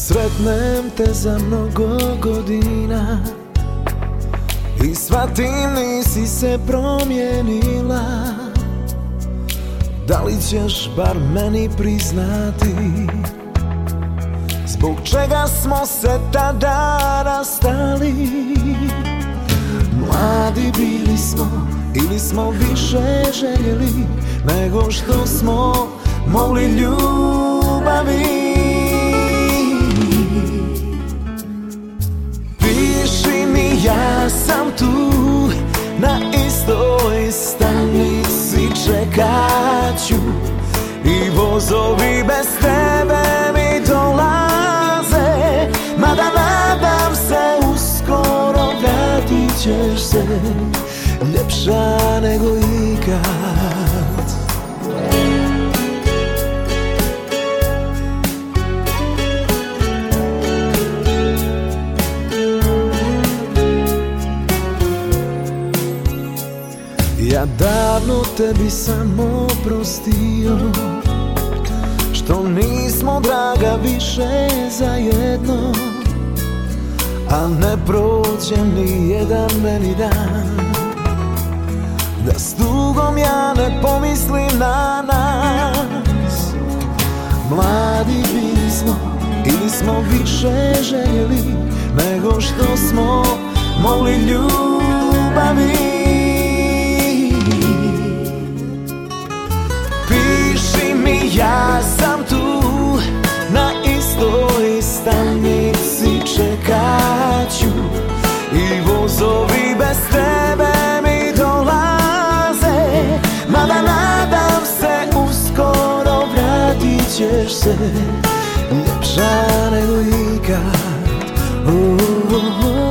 sretnem te za mnogo godina i shvatim nisi se promijenila. Da li ćeš bar meni priznati zbog čega smo se tada rastali? Mladi bili smo ili smo više željeli nego što smo mogli ljubavi. Piši mi, ja sam tu na istoj stanici, čekat ću i vozovi bez tebe mi dolaze. Mada nadam se uskoro vratit ćeš se, ljepša nego ikad. Ja davno tebi samo prostio što nismo, draga, više zajedno, a ne prođe ni jedan meni dan da s tugom ja ne pomislim na nas. Mladi bili smo ili smo više željeli nego što smo mogli ljubavi. Piši mi, ja sam tu na istoj stanici, čekat ću i vozovi bez tebe mi dolaze. Mada nadam se uskoro vratit ćeš se, ljepša nego ikad.